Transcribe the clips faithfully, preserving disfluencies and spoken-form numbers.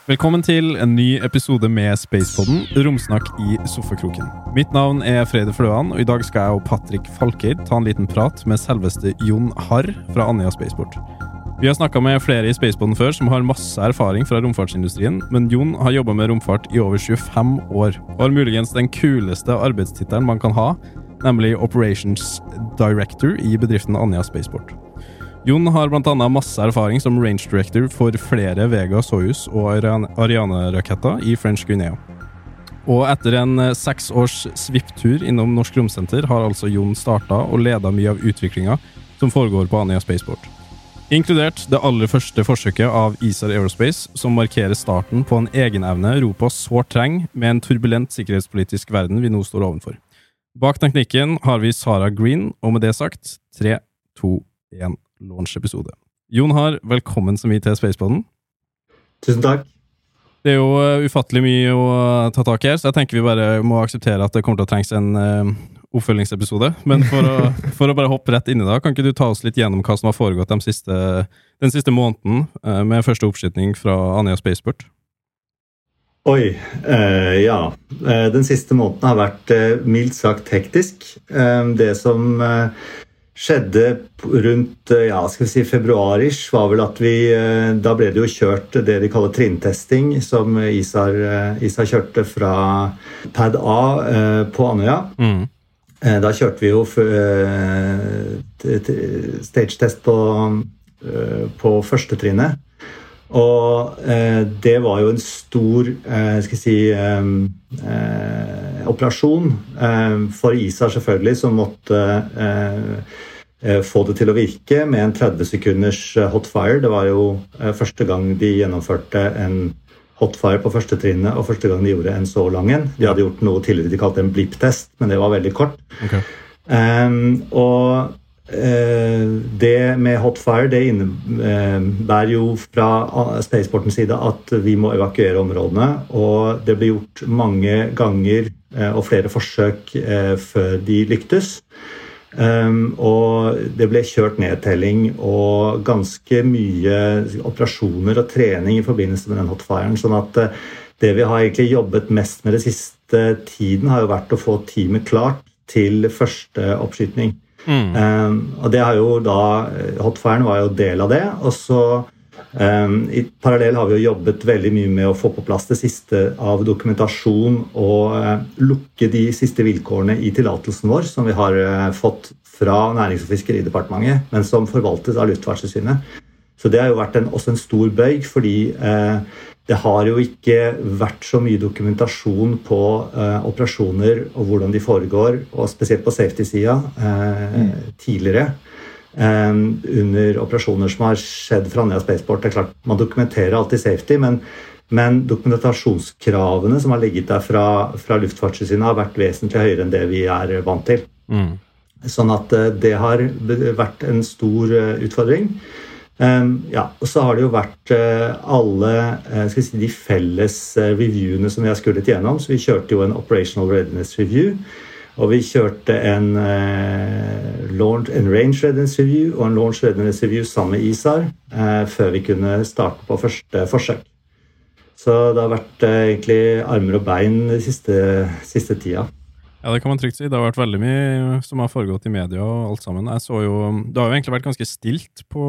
Velkommen til en ny episode med Spacepodden, Romsnakk i Sofakroken. Mitt navn er Frede Fløan, og i dag skal jeg og Patrick Falkeid ta en liten prat med selveste Jon Harr fra Andøya Spaceport. Vi har snakket med flere i Spacepodden før som har masse erfaring fra romfartsindustrien, men Jon har jobbet med romfart i over tjuefem år, og har muligens den kuleste arbeidstittelen man kan ha, nemlig Operations Director i bedriften Andøya Spaceport. Jon har blant annet masse erfaring som Range Director for flere Vega, Soyuz og Ariane-raketter i French Guinea. Og etter en seks års svipptur innom Norsk Romsenter har altså Jon startet og ledet mye av utviklingen som foregår på Andøya Spaceport. Inkludert det aller første forsøket av ISAR Aerospace, som markerer starten på en egenevne Europa sårt trenger med en turbulent sikkerhetspolitisk verden vi nå står ovenfor. Bak teknikken har vi Sarah Green, og med det sagt, tre, to, én. Launch-episode. Jon Harr, velkommen så mye til Spacepodden. Tusen takk. Det er jo ufattelig mye å ta tak i her, så jeg tenker vi bare må akseptere at det kommer til å trengs en uh, oppfølgingsepisode. Men for å, for å bare hoppe rett inn i det, kan ikke du ta oss litt gjennom hva som har foregått de siste, den siste måneden uh, med første oppskytning fra Andøya Spaceport? Oi, uh, ja. Uh, den siste måneden har vært uh, mildt sagt hektisk. Uh, det som... Uh, skjedde rundt, ja, skal vi si februarish, var vel at vi, da ble det jo kjørt det de kaller trinntesting, som ISAR, ISAR kjørte fra pad A på Andøya. Mm. Da kjørte vi jo stage-test på, på første trinnet. Og det var jo en stor, skal jeg si, operasjon for ISAR selvfølgelig, som måtte få det til å virke med en tretti sekunders hotfire. Det var jo første gang de gjennomførte en hotfire på første trinnet, og første gang de gjorde en så lang en. De hadde gjort noe tidligere, de kalte det en blip-test, men det var veldig kort. Okay. Um, og uh, det med hotfire, det innebærer jo fra Spaceportens side at vi må evakuere områdene, og det ble gjort mange ganger uh, og flere forsøk uh, før de lyktes. Um, og det ble kjørt nedtelling og ganske mye operasjoner og trening i forbindelse med den hotfiren, sånn at uh, det vi har egentlig jobbet mest med det siste tiden har jo vært å få teamet klart til første oppskytning. Mm. Um, og det har jo da, hotfiren var jo del av det, og så um, i parallell har vi jo jobbet veldig mye med å få på plass det siste av dokumentasjon og uh, lukke de siste vilkårene i tillatelsen vår, som vi har uh, fått fra Nærings- og Fiskeridepartementet, men som forvaltes av Luftfartstilsynet. Så det har jo vært en, også en stor bøyg, fordi uh, det har jo ikke vært så mye dokumentasjon på uh, operasjoner og hvordan de foregår, og spesielt på safety-sida uh, mm. tidligere. Um, under operasjoner som har skjedd fra Andøya Spaceport. Det er klart, man dokumenterer alltid safety, men, men dokumentasjonskravene som har ligget der fra, fra Luftfartstilsynet har vært vesentlig høyere enn det vi er vant til. Mm. Sånn at uh, det har vært en stor uh, utfordring. Um, ja, og så har det jo vært uh, alle uh, skal jeg si, de felles uh, reviewene som vi har skullet gjennom, så vi kjørte jo en Operational Readiness Review, og vi kjørte en, uh, launch, en Range Readiness Review og en Launch Readiness Review sammen med ISAR uh, før vi kunne starte på første forsøk. Så det har vært uh, egentlig armer og bein de siste, siste tida. Ja, det kan man trygt si. Det har vært veldig mye som har foregått i media og alt sammen. Jeg så jo, det har jo egentlig vært ganske stilt på,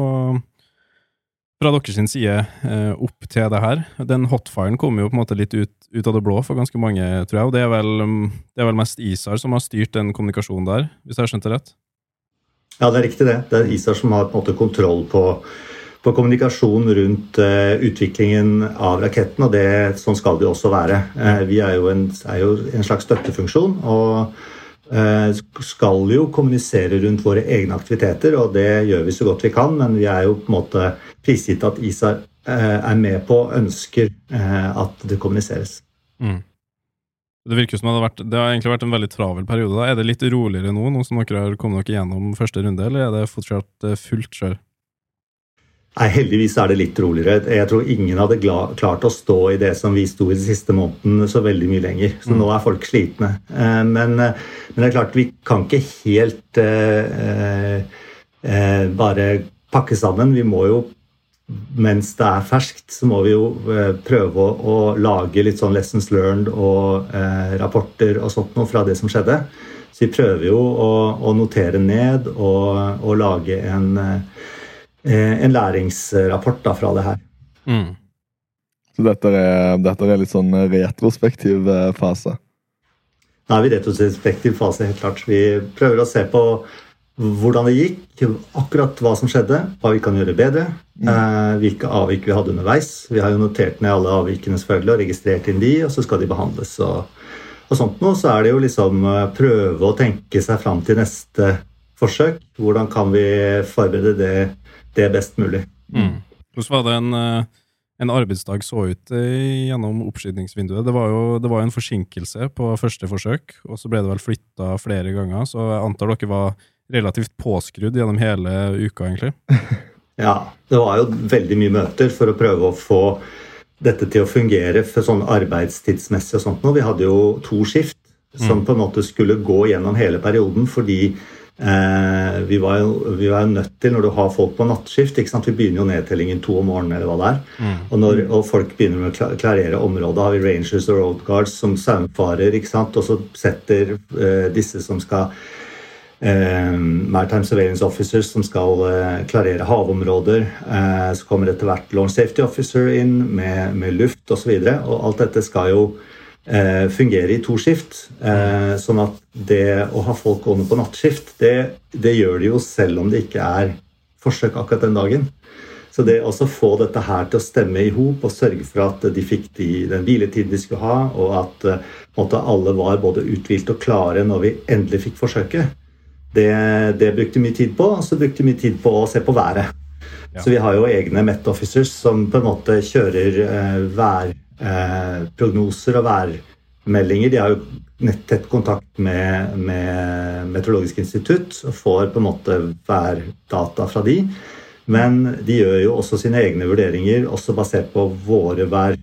fra deres side eh, opp til det her. Den hotfiren kom jo på en måte litt ut, ut av det blå for ganske mange, tror jeg, og det er vel, det er vel mest ISAR som har styrt den kommunikasjonen der, hvis jeg har skjønt det rett? Ja, det er riktig det. Det er ISAR som har på en måte kontroll på på kommunikasjon rundt uh, utviklingen av raketten, og det, sånn skal det jo også være. Uh, vi er jo, en, er jo en slags støttefunksjon, og uh, skal jo kommunisere rundt våre egne aktiviteter, og det gjør vi så godt vi kan, men vi er jo på en måte prisgitt at ISAR uh, er med på og ønsker uh, at det kommuniseres. Mm. Det virker som det har vært, det har egentlig vært en veldig travel periode. Da. Er det litt roligere nå, nå som dere har kommet dere gjennom første runde, eller er det fortsatt uh, fullt kjør? Nei, heldigvis er det litt roligere. Jeg tror ingen hadde klart å stå i det som vi sto i de siste måneden så veldig mye lenger. Så mm. nå er folk slitne. Men, men det er klart, vi kan ikke helt eh, eh, bare pakke sammen. Vi må jo mens det er ferskt, så må vi jo eh, prøve å, å lage litt sånn lessons learned og eh, rapporter og sånt noe fra det som skjedde. Så vi prøver jo å, å notere ned og, og lage en, eh, en læringsrapport da, fra det her. Mm. Så dette er, dette er litt sånn retrospektiv fase? Da er vi i retrospektiv fase, helt klart. Vi prøver å se på hvordan det gikk, akkurat hva som skjedde, hva vi kan gjøre bedre, mm. eh, hvilke avvik vi hadde underveis. Vi har jo notert ned alle avvikene selvfølgelig og registrert inn de, og så skal de behandles. Og, og sånt nå, så er det jo liksom prøve å tenke seg frem til neste forsøk. Hvordan kan vi forberede det, det best mulig? Mm. Hvordan var det en... En arbeidsdag så ut gjennom oppskytningsvinduet. Det var jo det var en forsinkelse på første forsøk, og så ble det vel flyttet flere ganger, så jeg antar dere var relativt påskrudd gjennom hele uka, egentlig. Ja, det var jo veldig mye møter for å prøve å få dette til å fungere for sånn arbeidstidsmessig og sånt. Vi hadde jo to skift som mm. på en måte skulle gå gjennom hele perioden, fordi Eh, vi, var jo, vi var jo nødt til, når du har folk på nattskift, ikke sant? Vi begynner jo nedtellingen to om morgenen eller hva det er, mm. og når og folk begynner med å klarere området, har vi rangers og road guards som saumfarer, ikke sant? Og så setter eh, disse som skal eh, Maritime Surveillance Officers som skal eh, klarere havområder, eh, så kommer etter hvert Launch Safety Officer inn med, med luft og så videre, og alt dette skal jo Eh, fungerer i to skift, eh, sånn at det å ha folk gående på nattskift, det, det gjør det jo selv om det ikke er forsøk akkurat den dagen. Så det også få dette her til å stemme i hop og sørge for at de fikk de, den hviletid de skulle ha, og at eh, måtte alle var både uthvilt og klare når vi endelig fikk forsøket. Det, det brukte mye tid på, og så brukte mye tid på å se på været. Ja. Så vi har jo egne Met Officers som på en måte kjører eh, vær Eh, prognoser og værmeldinger. De har jo nett tett kontakt med, med Meteorologisk institutt og får på en måte værdata fra de, men de gjør jo også sine egne vurderinger, også basert på våre vær,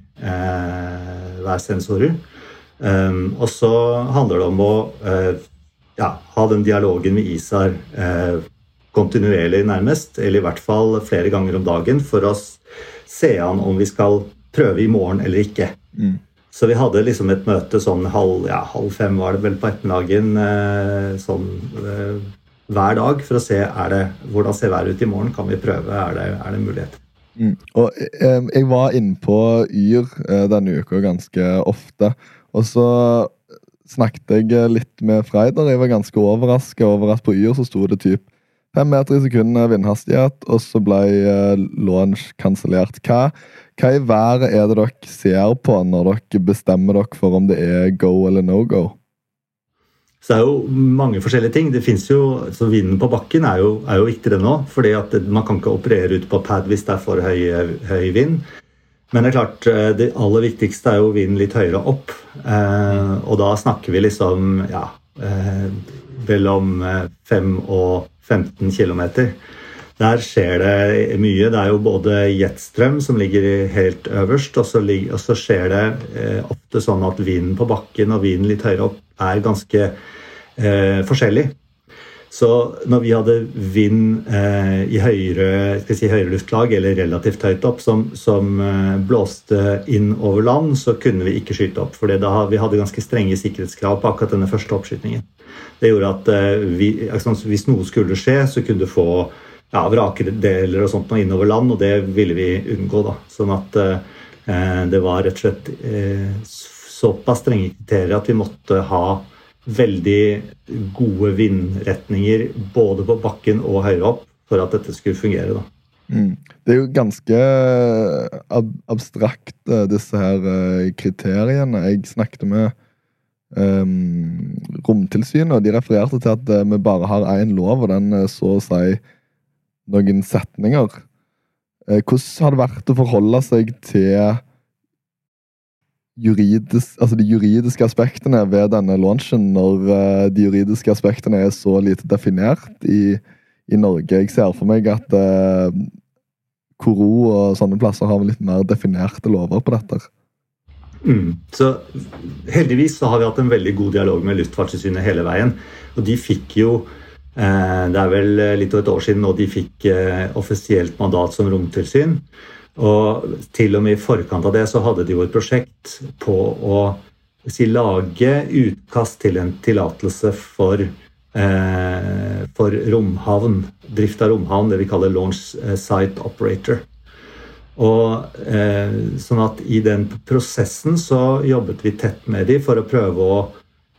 eh, værsensorer. Um, og så handler det om å eh, ja, ha den dialogen med ISAR eh, kontinuerlig nærmest, eller i hvert fall flere ganger om dagen, for å se an om vi skal prøve i morgen eller ikke. Mm. Så vi hadde liksom et møte sånn halv, ja, halv fem var det vel på ettermiddagen, eh, sånn eh, hver dag for å se er det, hvordan ser været ut i morgen, kan vi prøve, er det, er det mulighet. Mm. Og eh, jeg var inne på Yr eh, denne uka ganske ofte, og så snakket jeg litt med Freider. Jeg var ganske overrasket over at på Yr så stod det typ fem meter i sekunden vindhastighet, og så ble eh, launch kansellert. Hva Hva i været er det dere ser på når dere bestemmer dere for om det er go eller no-go? Så det er jo mange forskjellige ting. Det finnes jo, så vinden på bakken er jo, er jo viktigere nå, fordi at man kan ikke operere ut på pad hvis det er for høy, høy vind. Men det er klart, det aller viktigste er jo vinden litt høyere opp. Eh, og da snakker vi liksom, ja, eh, vel om fem og femten kilometer. Der skjer det mye. Det er jo både jetstrøm som ligger helt øverst, og så, ligger, og så skjer det eh, ofte sånn at vinden på bakken og vinden litt høyere opp er ganske eh, forskjellig. Så når vi hadde vind eh, i høyere, skal jeg si, høyere luftlag, eller relativt høyt opp, som, som eh, blåste inn over land, så kunne vi ikke skyte opp, for da, vi hadde ganske strenge sikkerhetskrav på akkurat denne første oppskytingen. Det gjorde at eh, vi, altså, hvis noe skulle skje, så kunne du få ja, vrakedeler og sånt noe innover land, og det ville vi unngå da. Sånn at eh, det var rett og slett eh, såpass strenge kriterier at vi måtte ha veldig gode vindretninger både på bakken og høyere opp for at dette skulle fungere da. Mm. Det er jo ganske ab abstrakt disse her kriteriene. Jeg snakket med um, Romtilsynet, og de refererte til at vi bare har en lov, og den så å si noen setninger. Hvordan har det vært å forholde seg til juridisk, altså de juridiske aspektene ved denne launchen når de juridiske aspektene er så lite definert i, i Norge? Jeg ser for meg at uh, Koro og sånne plasser har litt mer definerte lover på dette. Mm. Så heldigvis så har vi hatt en veldig god dialog med Luftfartstilsynet hele veien, og de fikk jo Det er vel litt over et år siden, og de fikk offisielt mandat som romtilsyn. Og til og med i forkant av det så hadde de jo et prosjekt på å si, lage utkast til en tillatelse for, eh, for romhavn, drift av romhavn, det vi kaller launch site operator. Og eh, sånn at i den prosessen så jobbet vi tett med de for å prøve å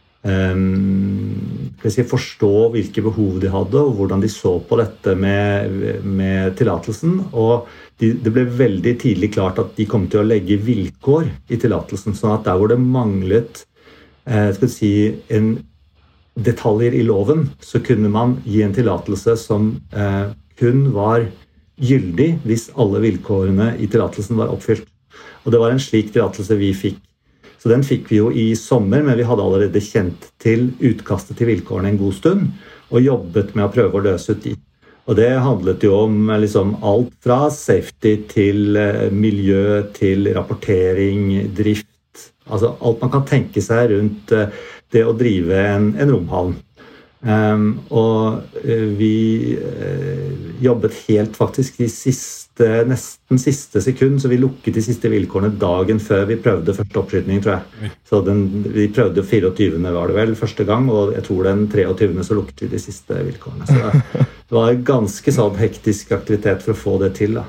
Um, si, forstå hvilke behov de hadde og hvordan de så på dette med, med tillatelsen, og de, det ble veldig tidlig klart at de kom til å legge vilkår i tillatelsen, sånn at der hvor det manglet eh, skal si, en detaljer i loven, så kunne man gi en tillatelse som eh, kun var gyldig hvis alle vilkårene i tillatelsen var oppfylt, og det var en slik tillatelse vi fikk. Så den fikk vi jo i sommer, men vi hadde allerede kjent til utkastet til vilkårene en god stund, og jobbet med å prøve å løse ut de. Og det handlet jo om liksom, alt fra safety til miljø, til rapportering, drift, altså alt man kan tenke seg rundt det å drive en, en romhavn. Um, og vi uh, jobbet helt faktisk de siste, nesten siste sekund, så vi lukket de siste vilkårene dagen før vi prøvde første oppskytning, tror jeg. Så den, vi prøvde fireogtyvende var det vel første gang, og jeg tror den treogtyvende så lukket vi de siste vilkårene. Så det, det var ganske sånn hektisk aktivitet for å få det til, da.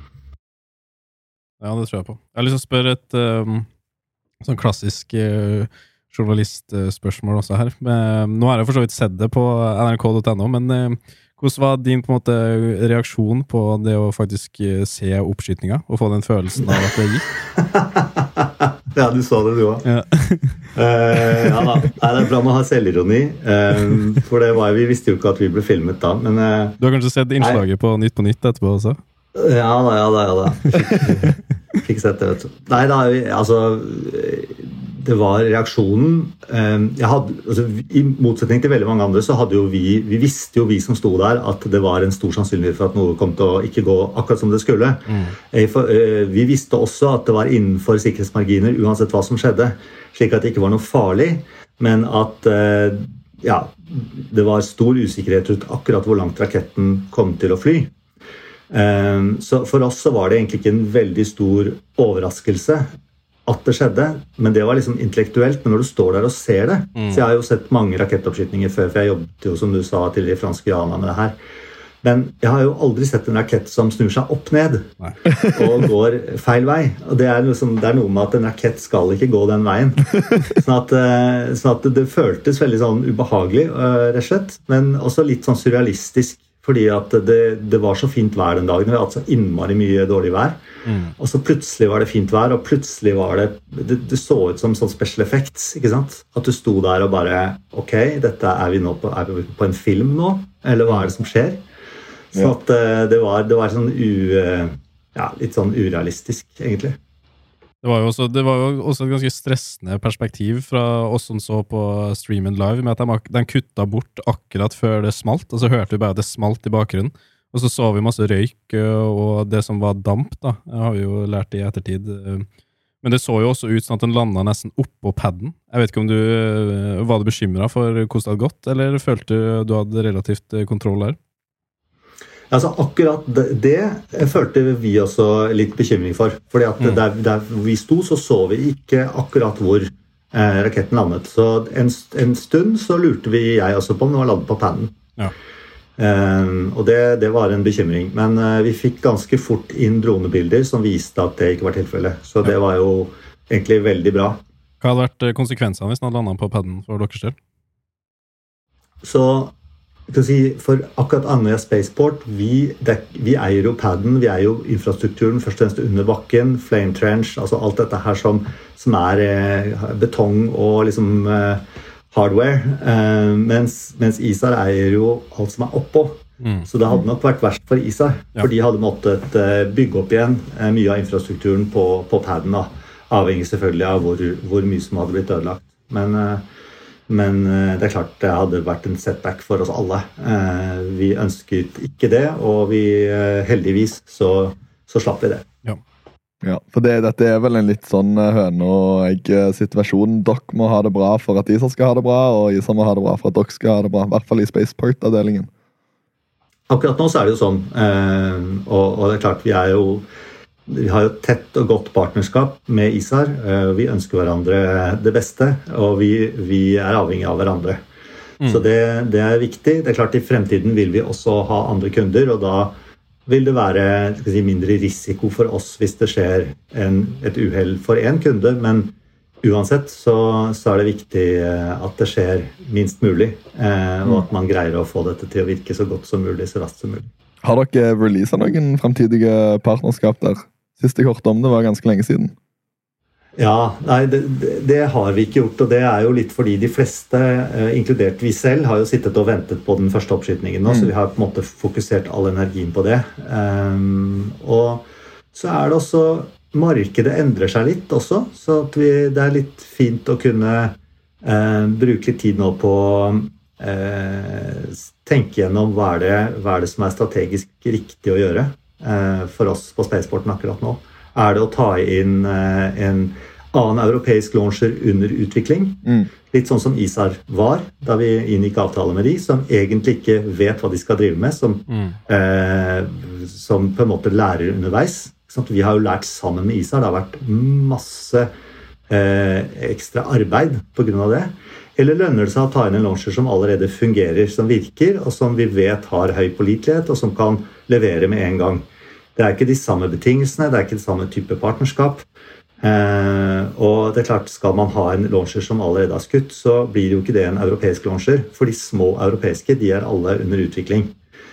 Ja, det tror jeg på. Jeg har lyst til å spørre et um, sånn klassisk uh, journalistspørsmål også her. Men, nå har jeg for så vidt sett det på N R K punktum N O, men uh, hvordan var din på en måte reaksjon på det å faktisk uh, se oppskytninga og få den følelsen av at det gikk? Ja, du sa det du også. Ja. uh, ja da, Nei, det er bra med å ha selvironi, uh, for det var, vi visste jo ikke at vi ble filmet da, men... Uh, du har kanskje sett innslaget nei. På Nytt på Nytt etterpå også? Ja da, ja da, ja da. Fikk, fikk sett det, vet du. Nei da, altså... Det var reaksjonen. Jeg hadde, altså, i motsetning til veldig mange andre, så hadde jo vi, vi visste jo vi som sto der, at det var en stor sannsynlighet for at noe kom til å ikke gå akkurat som det skulle. Mm. Vi visste også at det var innenfor sikkerhetsmarginer, uansett hva som skjedde, slik at det ikke var noe farlig, men at ja, det var stor usikkerhet ut akkurat hvor langt raketten kom til å fly. Så for oss så var det egentlig ikke en veldig stor overraskelse at det skjedde, men det var liksom intellektuelt, men når du står der og ser det, mm. så jeg har jo sett mange rakettoppskytninger før, for jeg jobbet jo, som du sa, til i fransk Guyana med det her, men jeg har jo aldri sett en rakett som snur seg opp ned og går feil vei, og det er, liksom, det er noe med at en rakett skal ikke gå den veien, sånn at, sånn at det føltes veldig sånn ubehagelig, rett og slett, men også litt sånn surrealistisk, fordi at det, det var så fint vær den dagen, det var altså innmari mye dårlig vær, mm. og så plutselig var det fint vær, og plutselig var det, det, det så ut som sånn special effects, ikke sant? At du sto der og bare, ok, dette er vi nå på, er vi på en film nå, eller hva er det som skjer? Så ja. At det var, det var sånn u, ja, litt sånn urealistisk, egentlig. Det var, jo også, det var jo også et ganske stressende perspektiv fra oss som så på streamen live, med at de, de kutta bort akkurat før det smalt, og så hørte vi bare at det smalt i bakgrunnen, og så så vi masse røyk og det som var damp da, jeg har jo lært det i ettertid, men det så jo også ut sånn at den landet nesten oppå padden. Jeg vet ikke om du var du bekymret for hvordan det hadde gått, eller følte du du hadde relativt kontroll der? Altså akkurat det, det følte vi også litt bekymring for, fordi at mm. der, der vi sto så så vi ikke akkurat hvor eh, raketten landet, så en, en stund så lurte vi jeg også på om den var landet på pannen. Ja. Eh, og det, det var en bekymring, men eh, vi fikk ganske fort inn dronebilder som viste at det ikke var tilfellet, så det var jo egentlig veldig bra. Hva hadde vært konsekvensene hvis den hadde landet på pannen for deres del? Så for akkurat Andøya Spaceport, vi, det, vi eier jo padden, vi eier jo infrastrukturen først og fremst under bakken, flame trench, altså alt dette her som, som er eh, betong og liksom eh, hardware, eh, mens, mens ISAR eier jo alt som er oppå. Mm. Så det hadde nok vært verst for ISAR, ja. For de hadde måttet eh, bygge opp igjen eh, mye av infrastrukturen på, på padden, da. Avhengig selvfølgelig av hvor, hvor mye som hadde blitt ødelagt. Men eh, Men det er klart det hadde vært en setback for oss alle. Vi ønsket ikke det, og vi heldigvis så, så slapp vi det. Ja. Ja, for det, dette er vel en litt sånn høne og egg-situasjon. Dere må ha det bra for at ISAR skal ha det bra, og ISAR må ha det bra for at dere skal ha det bra. I hvert fall i Spaceport-avdelingen. Akkurat nå så er det jo sånn, og, og det er klart vi er jo vi har jo tett og godt partnerskap med ISAR. Vi ønsker hverandre det beste, og vi, vi er avhengig av hverandre. Mm. Så det, det er viktig. Det er klart i fremtiden vil vi også ha andre kunder, og da vil det være skal si, mindre risiko for oss hvis det skjer en, et uheld for en kunde, men uansett så, så er det viktig at det skjer minst mulig, eh, og at man greier å få dette til å virke så godt som mulig, så raskt som mulig. Har dere releaset noen fremtidige partnerskap der? Siste kort om det var ganske lenge siden. Ja, nei, det, det har vi ikke gjort, og det er jo litt fordi de fleste, eh, inkludert vi selv, har jo sittet og ventet på den første oppskytningen nå, mm. så vi har på en måte fokusert all energien på det. Um, og så er det også, markedet endrer seg litt også, så at vi, det er litt fint å kunne eh, bruke litt tid nå på å eh, tenke gjennom hva er, det, hva er det som er strategisk riktig å gjøre eh, for oss på Spaceporten akkurat nå. Er det å ta inn eh, en annen europeisk launcher under utvikling. Mm. Litt sånn som ISAR var, da vi inngikk avtale med de, som egentlig ikke vet hva de skal drive med, som, mm. eh, som på en måte lærer underveis. Vi har jo lært sammen med ISAR, det har vært masse eh, ekstra arbeid på grunn av det. Eller lønner det seg å ta inn en launcher som allerede fungerer, som virker, og som vi vet har høy pålitelighet, og som kan levere med en gang. Det er ikke de samme betingelsene, det er ikke det samme type partnerskap. Eh, og det er klart, skal man ha en launcher som allerede har skutt, så blir jo ikke det en europeisk launcher, for de små europeiske, de er alle under utvikling.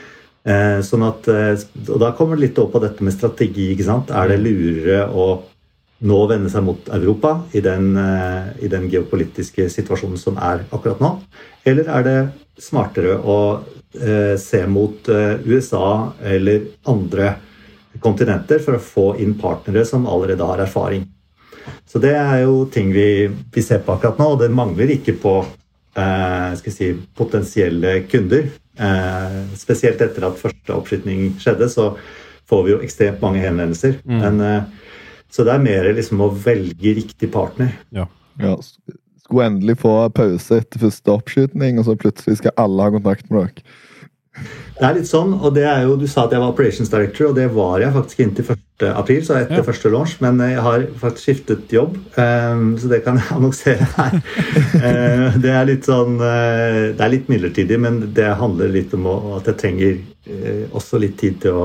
Eh, sånn at, og da kommer det litt opp på dette med strategi, ikke sant? Er det lurere å nå vende seg mot Europa i den, eh, i den geopolitiske situasjonen som er akkurat nå? Eller er det smartere å eh, se mot eh, U S A eller andre kontinenter for å få inn partnere som allerede har erfaring? Så det er jo ting vi, vi ser på akkurat nå, og det mangler ikke på eh, skal jeg si, potensielle kunder. Eh, spesielt etter at første oppskytning skjedde, så får vi jo ekstremt mange henvendelser. Mm. Men, eh, så det er mer liksom å velge riktig partner. Ja. Ja, skulle endelig få pause etter første oppskytning, og så plutselig skal alle ha kontakt med dere. Det er litt sånn, og det er jo, du sa at jeg var operations director, og det var jeg faktisk inntil første april, så etter ja. første launch, men jeg har faktisk skiftet jobb, um, så det kan jeg annonsere her. uh, det er litt sånn, uh, det er litt midlertidig, men det handler litt om at jeg trenger uh, også litt tid til å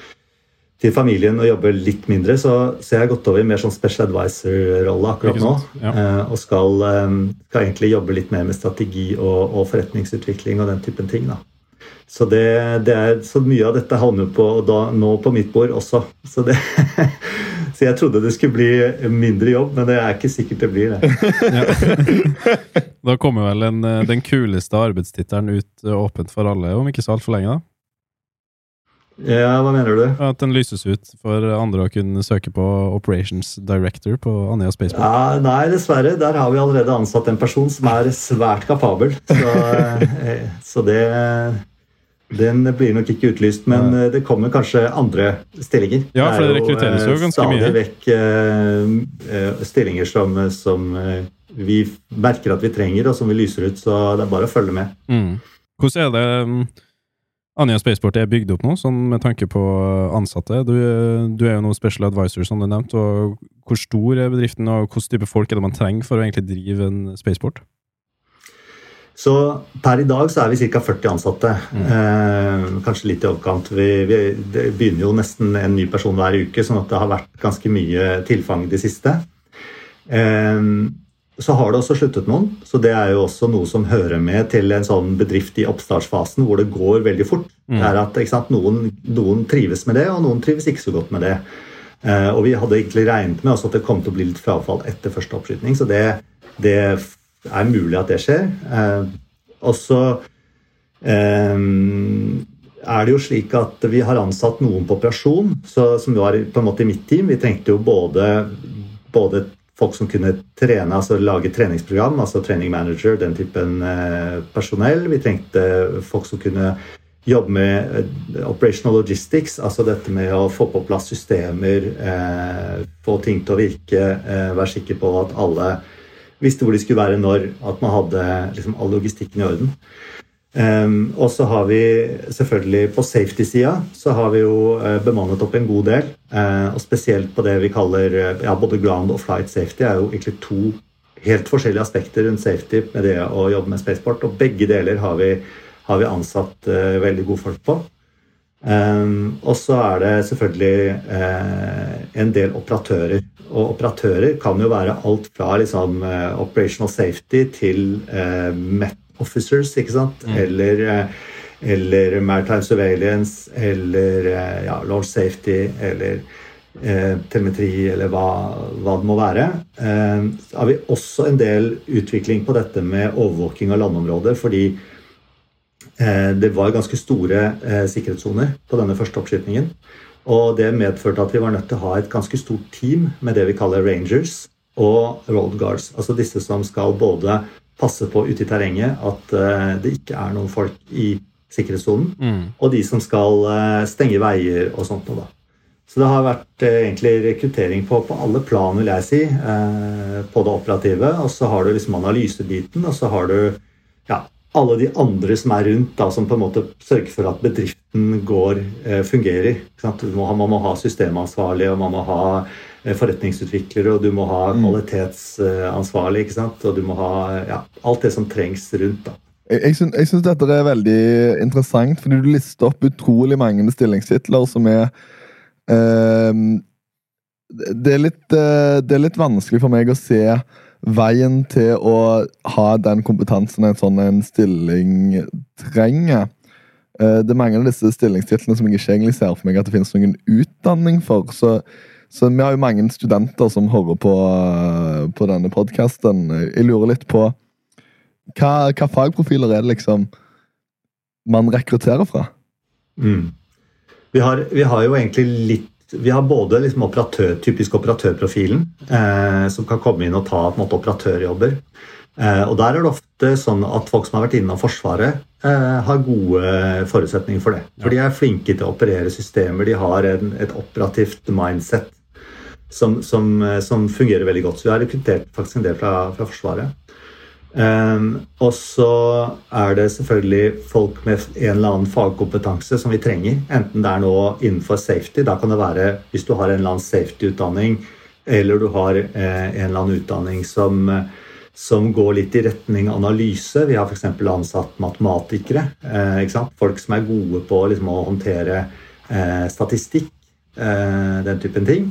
til familien og jobbe litt mindre, så, så jeg har gått over i mer sånn special advisor-rolle akkurat nå, ja. uh, og skal, um, skal egentlig jobbe litt mer med strategi og, og forretningsutvikling og den typen ting da. Så, det, det er, så mye av dette havner på, da, nå på mitt bord også. Så, det, så jeg trodde det skulle bli mindre jobb, men det er ikke sikkert det blir det. Ja. Da kommer vel en, den kuleste arbeidstittelen ut åpent for alle, om ikke så alt for lenge da? Ja, hva mener du? At den lyses ut for andre å kunne søke på Operations Director på Andøya Spaceport. Ja, nei, dessverre. Der har vi allerede ansatt en person som er svært kapabel. Så, så det, den blir nok ikke utlyst, men ja. det kommer kanskje andre stillinger. Ja, for det rekrutteres jo ganske mye. Det er jo stadig vekk uh, stillinger som, som uh, vi merker at vi trenger, og som vi lyser ut, så det er bare å følge med. Mm. Hvordan er det... Um Andøya Spaceport er bygd opp nå, sånn med tanke på ansatte. Du, du er jo noen special advisor, som du nevnte, og hvor stor er bedriften, og hvilken type folk er det man trenger for å egentlig drive en spaceport? Så per i dag så er vi ca. førti ansatte, mm. eh, kanskje litt i overkant. Vi, vi det begynner jo nesten en ny person hver uke, sånn at det har vært ganske mye tilfang de siste. Eh, Så har det også sluttet noen, så det er jo også noe som hører med til en sånn bedrift i oppstartsfasen, hvor det går veldig fort. Mm. Det er at ikke sant, noen, noen trives med det, og noen trives ikke så godt med det. Eh, og vi hadde egentlig regnet med også at det kom til å bli litt frafall etter første oppskytning, så det, det er mulig at det skjer. Eh, og så eh, er det jo slik at vi har ansatt noen på operasjon, så, som var på en måte i mitt team. Vi trengte jo både, både folk som kunne trene, altså lage treningsprogram, altså training manager, den typen eh, personell. Vi trengte folk som kunne jobbe med operational logistics, altså dette med å få på plass systemer, eh, få ting til å virke, eh, være sikker på at alle visste hvor de skulle være når, at man hadde liksom, all logistikken i orden. Um, og så har vi selvfølgelig på safety-sida så har vi jo uh, bemannet opp en god del, uh, og spesielt på det vi kaller uh, ja, både ground og flight safety er jo egentlig to helt forskjellige aspekter rundt safety med det å jobbe med spaceport, og begge deler har vi, har vi ansatt uh, veldig gode folk på. Um, og så er det selvfølgelig uh, en del operatører, og operatører kan jo være alt fra liksom, uh, operational safety til uh, met officers, ikke sant? Mm. Eller, eller maritime surveillance, eller ja, launch safety, eller eh, telemetri, eller hva, hva det må være. Eh, så har vi også en del utvikling på dette med overvåking av landområder, fordi eh, det var ganske store eh, sikkerhetszoner på denne første oppskytningen, og det medførte at vi var nødt til å ha et ganske stort team med det vi kaller rangers og road guards, altså disse som skal både passe på ute i terrenget at uh, det ikke er noen folk i sikkerhetszonen, mm. og de som skal uh, stenge veier og sånt noe da. Så det har vært uh, egentlig rekruttering på, på alle plan, vil jeg si, uh, på det operative, og så har du liksom analysebiten, og så har du ja, alle de andre som er rundt da, som på en måte sørger for at bedriften går, uh, fungerer. Ikke sant? Man, må ha, man må ha systemansvarlig, og man må ha forretningsutviklere, og du må ha kvalitetsansvarlig, ikke sant? Og du må ha ja, alt det som trengs rundt. Da. Jeg, jeg, synes, jeg synes dette er veldig interessant, fordi du lister opp utrolig mange stillingstitler som er eh, det, er litt, eh, det er litt vanskelig for meg å se veien til å ha den kompetansen en sånn en stilling trenger. Eh, det er mange av disse stillingstitlene som jeg ikke egentlig ser for meg at det finnes noen utdanning for, så Så vi har jo mange studenter som hører på, på denne podcasten. Jeg lurer litt på hva, hva fagprofiler er det liksom man rekrutterer fra? Mm. Vi, har, vi har jo egentlig litt Vi har både liksom operatør, typisk operatørprofilen eh, som kan komme inn og ta på en måte operatørjobber. Eh, og der er det ofte sånn at folk som har vært innom Forsvaret eh, har gode forutsetninger for det. For de er flinke til å operere systemer, de har en, et operativt mindset Som, som, som fungerer veldig godt. Så vi har rekruttert faktisk en del fra, fra Forsvaret. Um, og så er det selvfølgelig folk med en eller annen fagkompetanse som vi trenger. Enten det er noe innenfor safety, da kan det være hvis du har en eller annen safety-utdanning, eller du har eh, en eller annen utdanning som, som går litt i retning analyse. Vi har for eksempel ansatt matematikere, eh, ikke sant? Folk som er gode på liksom, å håndtere eh, statistikk, eh, den typen ting.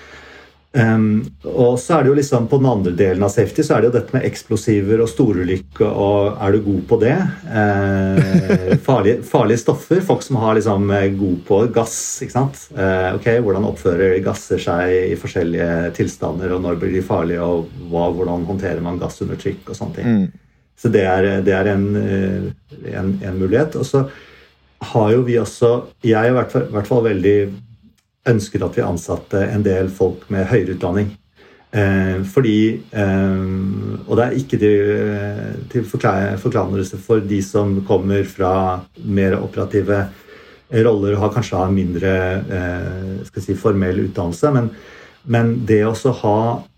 Um, og så er det jo liksom på den andre delen av safety så er det jo dette med eksplosiver og storulykke, og er du god på det? Eh, farlige, farlige stoffer, folk som har liksom god på gass, ikke sant? Eh, ok, hvordan oppfører gasser seg i forskjellige tilstander, og når blir de farlige, og hva, hvordan håndterer man gass under trykk og sånne ting. Mm. Så det er, det er en, en, en mulighet. Og så har jo vi også, jeg er i hvert fall, i hvert fall veldig ønsket at vi ansatte en del folk med høyere utdanning. Eh, fordi, eh, og det er ikke til, til forklarelse for de som kommer fra mer operative roller og har kanskje har mindre eh, skal jeg si, formell utdannelse, men, men det også ha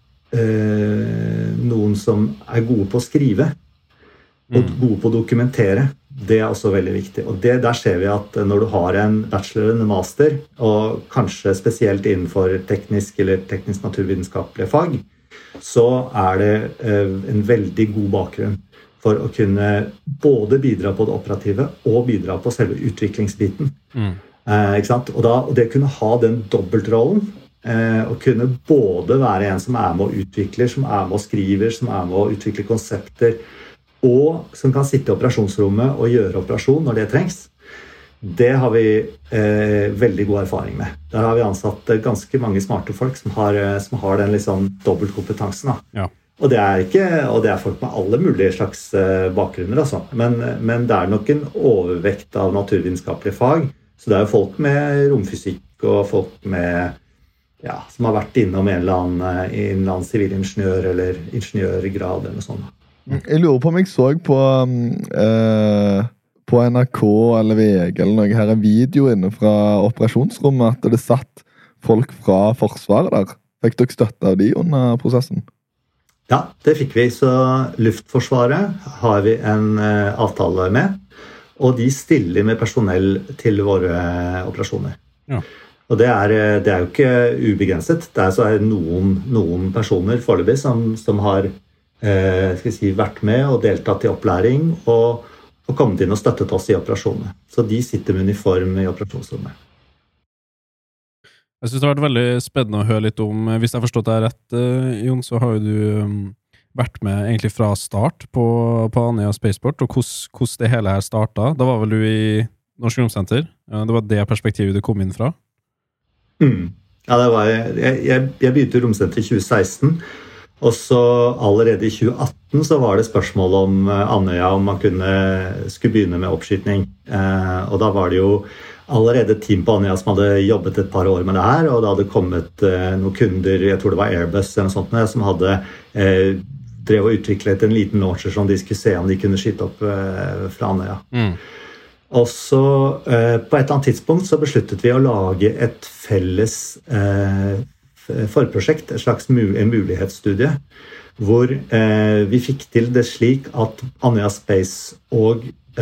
eh, noen som er gode på å skrive og gode på å dokumentere, det er også veldig viktig. Og det, der ser vi at når du har en bachelor eller en master, og kanskje spesielt innenfor teknisk eller teknisk-naturvitenskapelige fag, så er det eh, en veldig god bakgrunn for å kunne både bidra på det operative og bidra på selve utviklingsbiten. Mm. Eh, ikke sant? Og, da, og det kunne ha den dobbeltrollen, eh, og kunne både være en som er med og utvikler, som er med og skriver, som er med og utvikler konsepter, og som kan sitte i operasjonsrommet og gjøre operasjon når det trengs. Det har vi eh, veldig god erfaring med. Der har vi ansatt ganske mange smarte folk som har, som har den liksom dobbeltkompetansen. Ja. Og, det er ikke, og det er folk med alle mulige slags eh, bakgrunner. Altså. Men, men det er nok en overvekt av naturvitenskapelige fag. Så det er jo folk med romfysikk og folk med, ja, som har vært innom en eller annen, en eller annen sivilingeniør eller ingeniørgrad eller noe sånt. Jeg lurer på om jeg så på, uh, på N R K eller V G eller noe her en video inne fra operasjonsrommet at det satt folk fra Forsvaret der. Fikk dere støtte av de under prosessen? Ja, det fikk vi. Så Luftforsvaret har vi en uh, avtale med, og de stiller med personell til våre uh, operasjoner. Ja. Og det er, det er jo ikke ubegrenset. Det er så er noen, noen personer foreløpig som, som har uh, skal jeg si, vært med og deltatt i opplæring og, og kommet inn og støttet oss i operasjonene. Så de sitter med uniform i operasjonsrommet. Jeg synes det har vært veldig spennende å høre litt om, hvis jeg har forstått deg rett, Jon, så har jo du um, vært med egentlig fra start på, på Andøya Spaceport, og hvordan det hele her startet. Da var vel du i Norsk Romsenter? Det var det perspektivet du kom inn fra? Mm. Ja, det var, jeg, jeg, jeg begynte i Romsenter i tjue seksten, og så allerede i tjue atten så var det spørsmål om Andøya, om man kunne, skulle begynne med oppskytning. Eh, og da var det jo allerede et team på Andøya som hadde jobbet et par år med det her, og det hadde kommet eh, noen kunder, jeg tror det var Airbus eller noe sånt, som hadde eh, drev og utviklet en liten launcher som de skulle se om de kunne skyte opp eh, fra Andøya. Mm. Og så eh, på et eller annet tidspunkt så besluttet vi å lage et felles eh, forprosjekt, et slags mu- en mulighetsstudie, hvor eh, vi fikk til det slik at Andøya Space og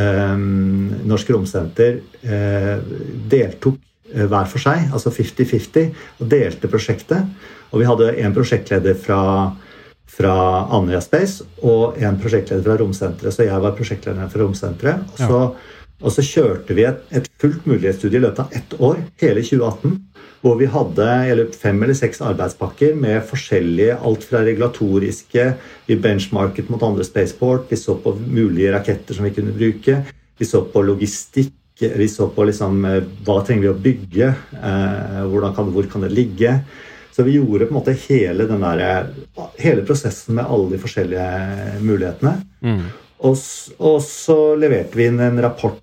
Um, Norsk Romsenter uh, deltok uh, hver for seg, altså femti femti, og delte prosjektet. Og vi hadde en prosjektleder fra, fra Andøya Space og en prosjektleder fra Romsenteret, så jeg var prosjektleder fra Romsenteret. Og så, ja. og så kjørte vi et, et fullt mulighetsstudie i løpet av ett år, hele tjue atten, hvor vi hadde eller fem eller seks arbeidspakker med forskjellige, alt fra regulatoriske, vi benchmarket mot andre spaceport, vi så på mulige raketter som vi kunne bruke, vi så på logistikk, vi så på liksom, hva trenger vi å bygge, eh, hvordan kan, hvor kan det ligge. Så vi gjorde på en måte hele, den der, hele prosessen med alle de forskjellige mulighetene. Mm. Og, og så leverte vi inn en rapport,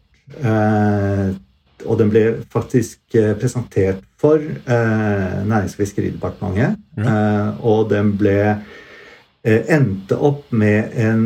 eh, og den ble faktisk presentert for eh, Nærings- og fiskeridepartementet, ja. eh, og den ble eh, endte opp med en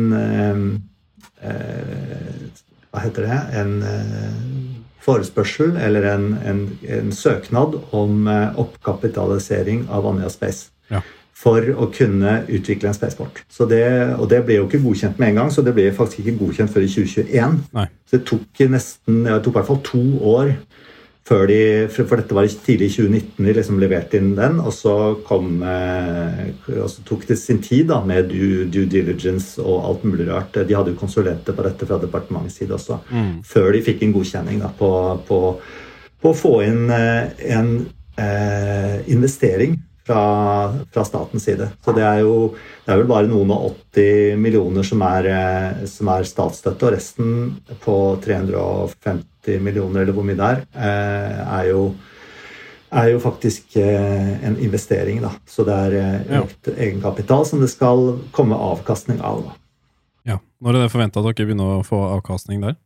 eh, hva heter det? En eh, forespørsel eller en, en, en søknad om eh, oppkapitalisering av Andøya Space. Ja. For å kunne utvikle en spaceport. Så det, og det ble jo ikke godkjent med en gang, så det ble faktisk ikke godkjent før i tjue tjueen. Nei. Så det tok nesten, det tok i hvert fall to år før de, for dette var tidlig i tjue nitten de liksom leverte inn den, og så kom, og så tok det sin tid da, med due, due diligence og alt mulig rart. De hadde jo konsulenter på dette fra departementets side også, mm. før de fikk en godkjenning da, på, på, på å få inn en eh, investering Fra, fra statens side. Så det er jo det er vel bare noen og åtti millioner som er, som er statsstøtte, og resten på tre hundre og femti millioner, eller hvor mye det er, er jo, er jo faktisk en investering. Da. Så det er økt egenkapital som det skal komme avkastning av. Da. Ja. Når er det forventet at dere begynner å få avkastning der?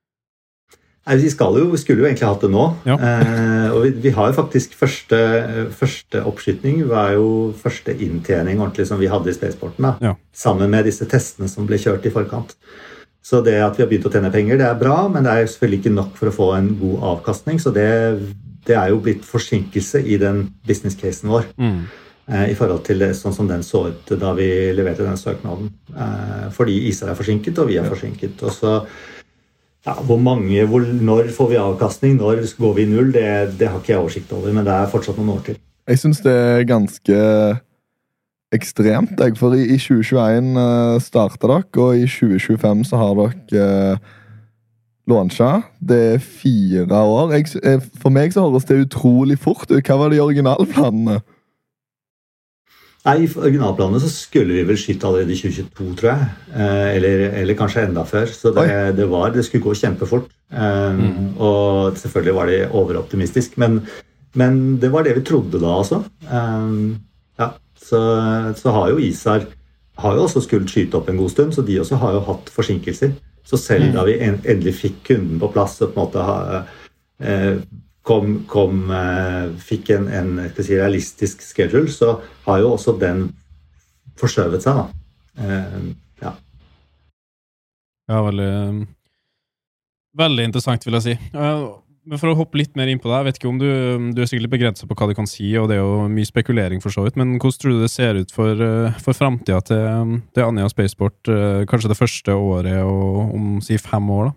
Vi skal jo, vi skulle jo egentlig hatt det nå, ja. eh, og vi, vi har jo faktisk første, første oppskytning, var jo første inntjening ordentlig som vi hadde i Spaceporten da, ja. Sammen med disse testene som ble kjørt i forkant. Så det at vi har begynt å tjene penger, det er bra, men det er jo selvfølgelig ikke nok for å få en god avkastning, så det, det er jo blitt forsinkelse i den business-casen vår, mm. eh, i forhold til det, sånn som den så ut da vi leverte den søknaden, eh, fordi I S A R er forsinket, og vi er forsinket, og så Ja, hvor mange, hvor, når får vi avkastning, når går vi I null, det, det har ikke jeg oversikt over, men det er fortsatt noen år til. Jeg synes det er ganske ekstremt, jeg, for i, i tjue tjueen startet dere, og I tjue tjuefem så har dere eh, launchet. Det er fire år. Jeg, for meg så høres det utrolig fort ut. Hva var de originalplanene? Nei, I originalplanene så skulle vi vel skyte allerede I tjue tjueto, tror jeg. Eh, eller, eller kanskje enda før. Så det, det, var, det skulle gå kjempefort. Eh, mm. Og selvfølgelig var det overoptimistisk. Men, men det var det vi trodde da, altså. Eh, ja, så, så har jo I S A R har jo også skulle skyte opp en god stund, så de også har jo hatt forsinkelser. Så selv mm. da vi endelig fikk kunden på plass, og på en måte ha... Eh, Kom, kom, eh, fikk en, en si, realistisk schedule, så har jo også den forskjøvet seg. Da. Eh, ja. Ja, veldig, Veldig interessant, vil jeg si. Men for å hoppe litt mer inn på det, jeg vet ikke om du, du er sikkert begrenset på hva du kan si, og det er jo mye spekulering for så vidt, men hvordan tror du det ser ut for, for fremtiden til, til Andøya Spaceport, kanskje det første året og om si fem år da?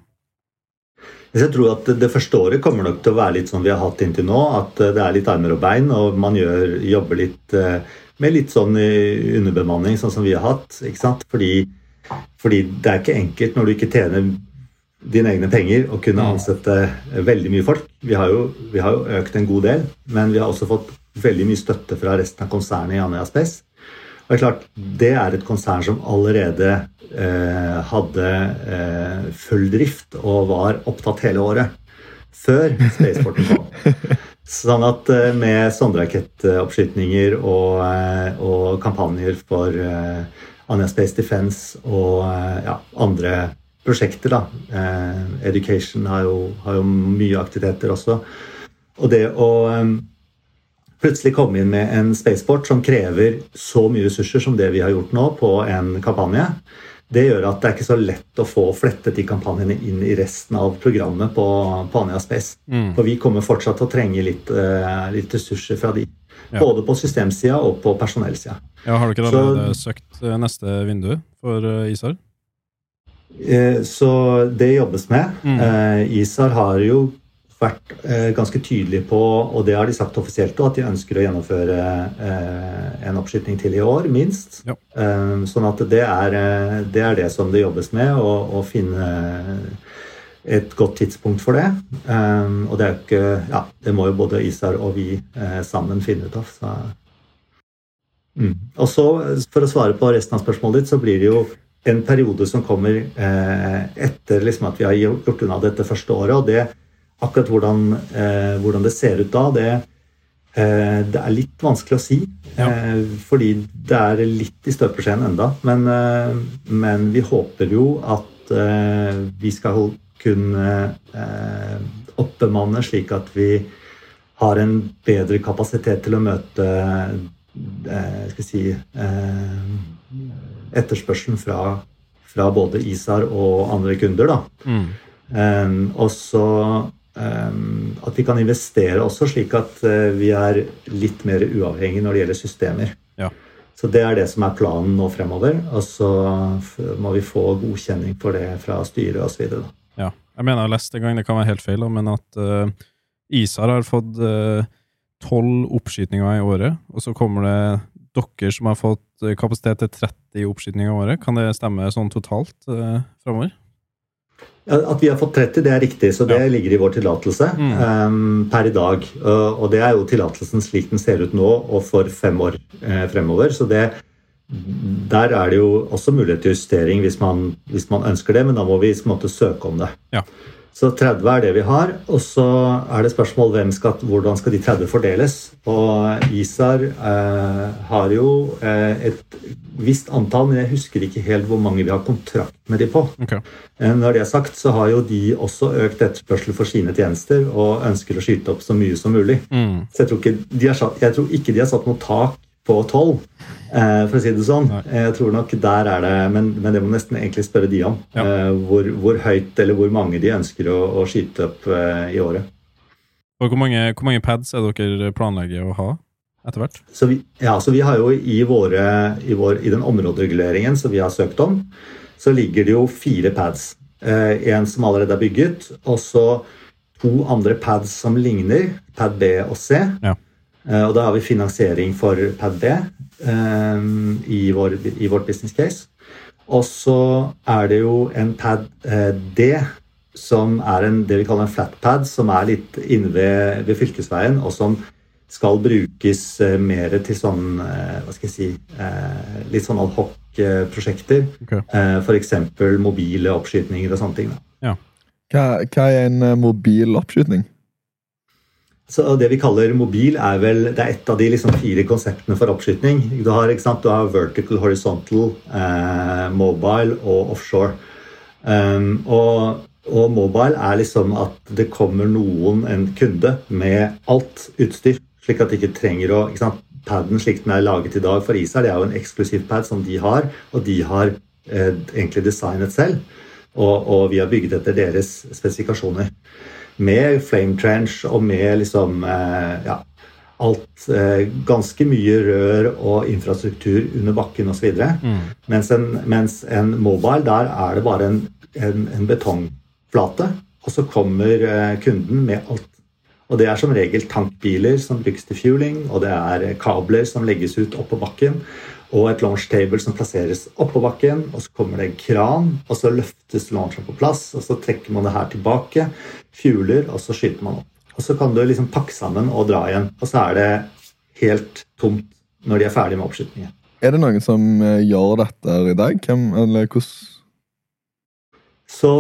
Jeg tror at det første året kommer nok til å være litt som vi har hatt inntil nå, at det er litt armer og bein, og man gjør, jobber litt med litt sånn underbemanning, sånn som vi har hatt, ikke sant? Fordi, fordi det er ikke enkelt når du ikke tjener dine egne penger og kunne ansette veldig mye folk. Vi har jo, vi har jo økt en god del, men vi har også fått veldig mye støtte fra resten av konsernet i Andøya Space. Og det er klart, det er et konsern som allerede eh, hadde eh, full drift og var opptatt hele året før Spaceporten kom. Sånn at eh, med sonderakettoppskytninger og, eh, og kampanjer for eh, Andøya Space Defense og eh, ja, andre prosjekter da. Eh, education har jo, har jo mye aktiviteter også. Og det å eh, plutselig komme inn med en spaceport som krever så mye ressurser som det vi har gjort nå på en kampanje, det gjør at det er ikke så lett å få flettet de kampanjene inn i resten av programmet på, på Andøya Space. Mm. For vi kommer fortsatt til å trenge litt, uh, litt ressurser fra de. Ja. Både på systemsida og på personellsida. Ja, har du ikke allerede søkt neste vindu for uh, I S A R? Uh, så det jobbes med. Mm. Uh, I S A R har jo vært eh, ganske tydelig på, og det har de sagt offisielt også, at de ønsker å gjennomføre eh, en oppskytning til I år, minst. Ja. Eh, sånn at det er, det er det som det jobbes med, å finne et godt tidspunkt for det. Eh, og det er ikke, ja, det må jo både I S A R og vi eh, sammen finne ut av. Så. Mm. Og så, for å svare på resten av spørsmålet ditt, så blir det jo en periode som kommer eh, etter liksom, at vi har gjort unna dette første året, og det akkurat hvordan, eh, hvordan det ser ut da, det, eh, det er litt vanskelig å si, ja. eh, fordi det er litt i støpeskjeen enda, men, eh, men vi håper jo at eh, vi skal kunne eh, oppbemanne slik at vi har en bedre kapasitet til å møte eh, skal si, eh, etterspørselen fra, fra både I S A R og andre kunder. Da. Mm. Eh, og så Um, at vi kan investere også slik at uh, vi er litt mer uavhengige når det gjelder systemer. Ja. Så det er det som er planen nå fremover, og så må vi få godkjenning for det fra styret og så videre. Ja, jeg mener jeg har lest en gang, det kan være helt feil, men at uh, I S A R har fått tolv uh, oppskytninger i året, og så kommer det dere som har fått kapasitet til tretti oppskytninger i året. Kan det stemme sånn totalt uh, fremover? At vi har fått tretti, det er riktig, så det ja. ligger i vår tillatelse mm. um, per i dag. Uh, og det er jo tillatelsen slik den ser ut nå, og for fem år uh, fremover. Så det, der er det jo også mulighet til justering hvis man, hvis man ønsker det, men da må vi på en måte søke om det. Ja. Så tretti er det vi har, og så er det spørsmål hvem skal, hvordan skal de tretti fordeles. Og I S A R uh, har jo uh, et visst antall, men jeg husker ikke helt hvor mange vi har kontrakt med de på. Okay. Når det er sagt, så har jo de også økt etterspørsel for sine tjenester og ønsker å skyte opp så mye som mulig. Mm. Så jeg tror, ikke de har satt, jeg tror ikke de har satt noe tak på tolv, eh, for å si det sånn. Nei. Jeg tror nok der er det, men, men det må nesten egentlig spørre de om. Ja. Eh, hvor, hvor høyt eller hvor mange de ønsker å, å skyte opp eh, i året. Og hvor mange, hvor mange pads er dere planlegger å ha? Etter hvert? Så vi, ja, så vi har jo i, våre, i, vår, i den områdereguleringen som vi har søkt om, så ligger det jo fire pads. Eh, en som allerede er bygget, og så to andre pads som ligner, pad B og C. Ja. Eh, og da har vi finansiering for pad B eh, i, vår, i vårt business case. Og så er det jo en pad eh, D, som er en, det vi kaller en flat pad, som er litt inne ved, ved fylkesveien, og som skal brukes uh, mer til sånn, uh, hva skal jeg si, uh, litt sånn ad hoc-prosjekter. Okay. Uh, for eksempel mobile oppskytninger og sånne ting. Da. Ja. Hva, hva er en uh, mobil oppskytning? Så det vi kaller mobil er vel, det er et av de liksom, fire konseptene for oppskytning. Du har, ikke sant, du har vertical, horizontal, uh, mobile og offshore. Um, og Og mobile er liksom at det kommer noen, en kunde, med alt utstyr, slik at de ikke trenger å, ikke sant, padden slik den er laget i dag for I S A R, det er jo en eksklusiv pad som de har, og de har eh, egentlig designet selv. og, og vi har bygget etter deres spesifikasjoner. Med flame trench og med liksom, eh, ja, alt, eh, ganske mye rør og infrastruktur under bakken og så videre. Mm. Mens, en, mens en mobile, der er det bare en, en, en betongflate, og så kommer eh, kunden med alt. Og det er som regel tankbiler som brukes til fueling, og det er kabler som legges ut opp på bakken, og et launch table som plasseres opp på bakken, og så kommer det en kran, og så løftes launchen på plass, og så trekker man det her tilbake, fueler, og så skyter man opp. Og så kan du liksom pakke sammen og dra igjen, og så er det helt tomt når de er ferdige med oppskytningen. Er det noen som gjør dette i dag? Hvem, eller hvordan? Så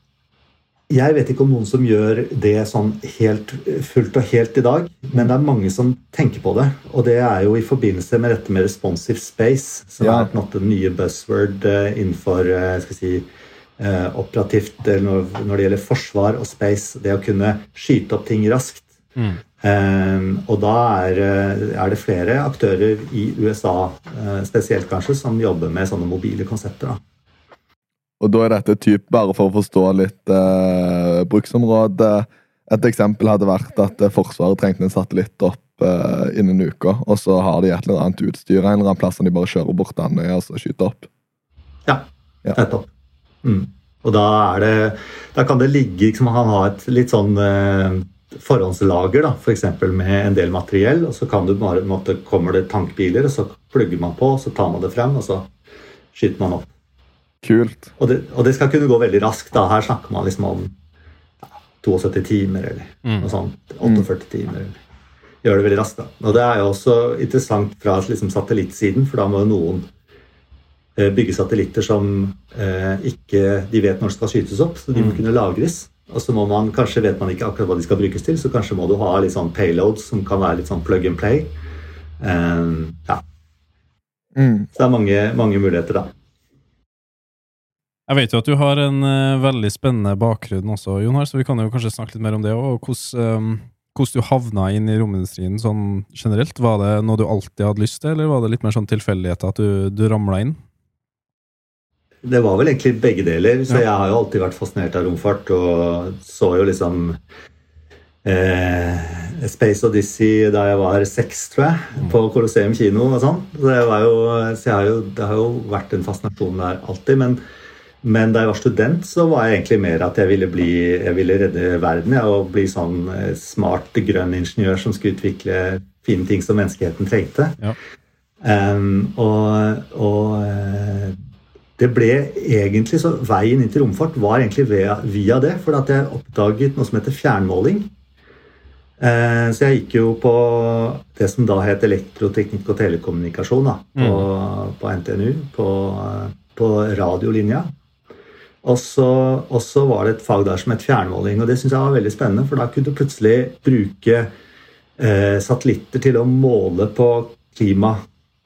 jeg vet ikke om noen som gjør det sånn helt fullt og helt i dag, men det er mange som tenker på det, og det er jo i forbindelse med dette med responsive space, som ja. er på en måte den nye buzzword innenfor, skal jeg si, Eh, operativt når, når det gjelder forsvar og space, det å kunne skyte opp ting raskt. Mm. Eh, og da er, er det flere aktører i U S A, eh, spesielt kanskje, som jobber med sånne mobile konsepter. Da. Og da er dette typ, bare for å forstå litt eh, bruksområde, et eksempel hadde vært at Forsvaret trengte en satellitt opp eh, innen uka, og så har de et eller annet utstyr, en eller annen plass som de bare kjører bort den og så skyter opp. Ja, ja. Nettopp. Mm. Og da er det, da kan det ligge, liksom, han har et litt sånn eh, forhåndslager, da, for eksempel med en del materiell, og så kan du bare, måtte, kommer det tankbiler, og så plugger man på, og så tar man det frem, og så skyter man opp. Kult. Og det, og det skal kunne gå veldig raskt, da. Her snakker man liksom om ja, syttito timer, eller mm. noe sånt, førtiåtte timer, eller gjør det veldig raskt, da. Og det er jo også interessant fra liksom, satellittsiden, for da må jo noen bygge satellitter som eh, ikke de vet når skal skytes opp, så de må kunne lagres. Og så må man, kanskje vet man ikke akkurat hva de skal brukes til, så kanskje må du ha litt sånn payloads som kan være litt sånn plug and play. Um, ja. Mm. Så det er mange, mange muligheter da. Jeg vet jo at du har en uh, veldig spennende bakgrunn også, Jon her, så vi kan jo kanskje snakke litt mer om det også, og hvordan, um, hvordan du havna inn i romindustrien sånn generelt. Var det noe du alltid hadde lyst til, eller var det litt mer sånn tilfeldighet at du, du ramlet inn? Det var vel egentlig begge deler, så jeg har jo alltid vært fascinert av romfart, og så jo liksom eh, Space Odyssey da jeg var seks, tror jeg, på Colosseum kino og sånn. Så, det, var jo, så jeg har jo, det har jo vært en fascinasjon der alltid, men, men da jeg var student så var jeg egentlig mer at jeg ville, bli, jeg ville redde verden, ja, og bli sånn smart, grønn ingeniør som skulle utvikle fine ting som menneskeheten trengte. Ja. Um, og... og det ble egentlig, så veien inn til romfart var egentlig via, via det, for at jeg oppdaget noe som heter fjernmåling. Eh, så jeg gikk jo på det som da het elektroteknikk og telekommunikasjon da, på, mm. på N T N U, på, på radiolinja. Og så, og så var det et fag der som het fjernmåling, og det synes jeg var veldig spennende, for da kunne du plutselig bruke eh, satellitter til å måle på klima.